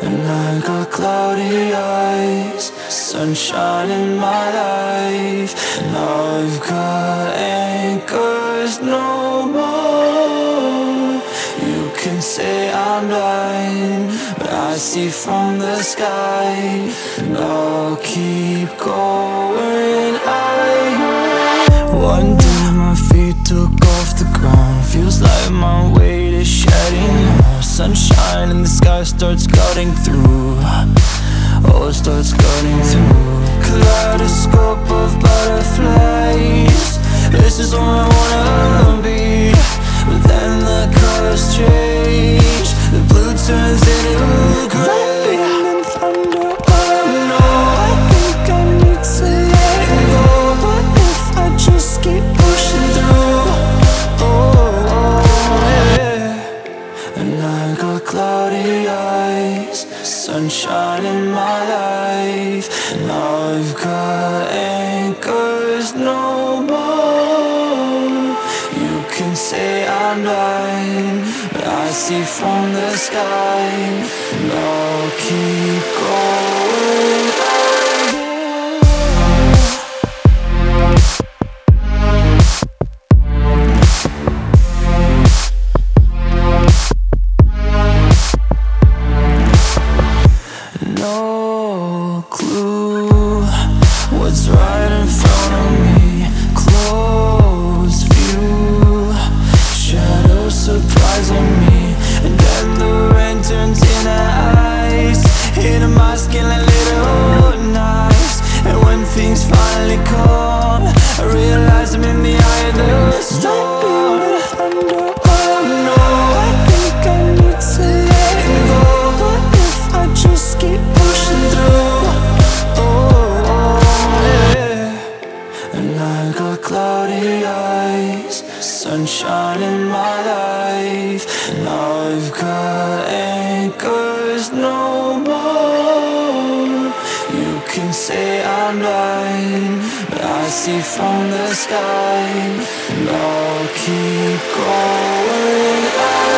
And I got cloudy eyes, sunshine in my life. And I've got anchors no more. You can say I'm blind, but I see from the sky. And I'll keep going. One day my feet took off the ground. Feels like my weight is shedding now. Sunshine in the sky starts cutting through. Oh, it starts cutting through. Kaleidoscope of butterflies. This is where I wanna be. But then the colors change. The blue turns into gray. And thunder, oh no, I think I need to let go. But if I just keep pushing through, and I got cloudy eyes, sunshine in my life. And I've got anchors no more. You can say I'm blind, but I see from the sky. And I'll keep going. No clue what's right in front of me. Close view, shadows surprising me. And then the rain turns into ice, hitting my skin like little knives. And when things finally come, I realize I'm in the eye of the storm. Oh no, I think I need to let go. But if I just keep pushing through, and I got cloudy eyes, sunshine in my life. And I've got anchors no more. You can say I'm blind, but I see from the sky. And I'll keep going.